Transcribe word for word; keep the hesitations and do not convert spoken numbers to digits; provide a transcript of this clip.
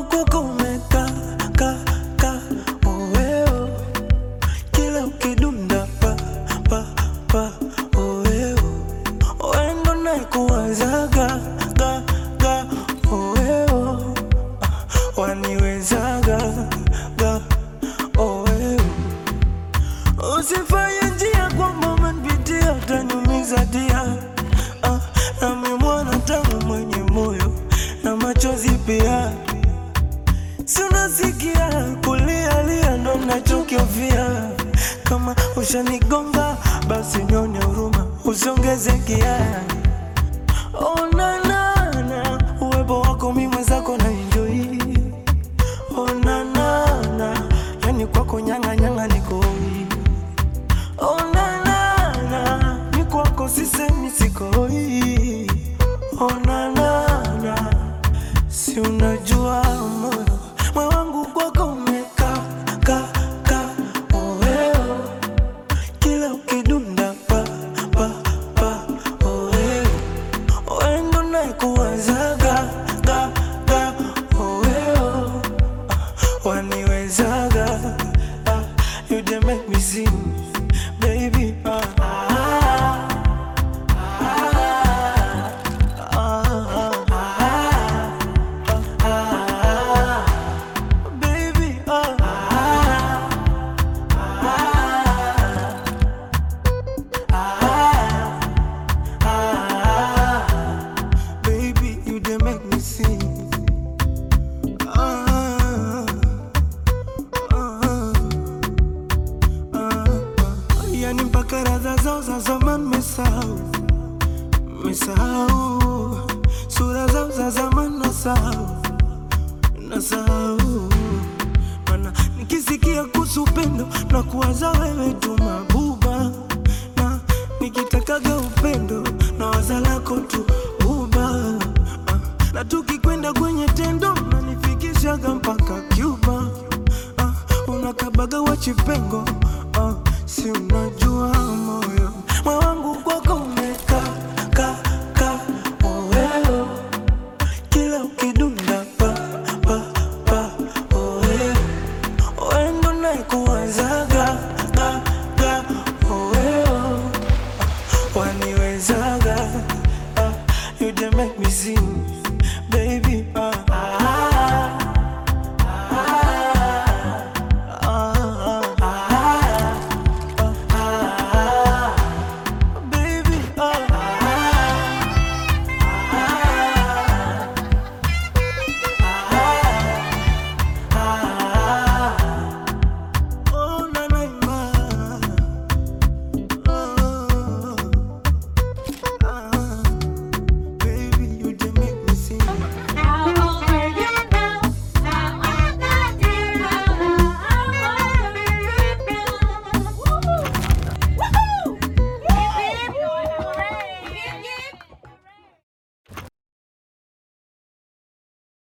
kwako umeka ka ka oeo, kila ukidunda pa pa pa oeo, wendo naikuwazaga ga ga oeo, waniwezaga ga oeo. Usifanye njia kwamba umenipitia utaniumiza dia. Ah, nami mwana tamu mwenye moyo na machozi pia. Si unasikia kulia lia ndo nachokiofia. Kama ushanigonga basi nione huruma, usiongeze kia. Oh na na na, uwepo wako mimi mwenzako na enjoy. Oh na na na, yani kwako nyanga nyanga nikoi. Oh na na na, ni kwako sisemi sikoi. Oh na na na, si unajua moyo moyo wangu kwako umeka ka ka oeo, kila ukidunda pa pa pa oeo, wendo naikuwazaga ga ga oeo, waniwezaga. Ah, you dey make me sing, baby. Ah, ah, ah, ah, ah, ah, baby. Ah, ah, ah, ah, baby, you dey make me sing. Ah, ah, ah, yani mpaka radha zao za zamani mesahau, mesahau sura zao za zamani nasahau, nasahau. Mana nikisikia kuhusu upendo na kuwaza wewe tu mabuba, na nikitakaga upendo na waza lako tu uba. Ah, na tukikwenda kwenye tendo nanifikishaga mpaka Cuba. Ah, unakabaga wachipengo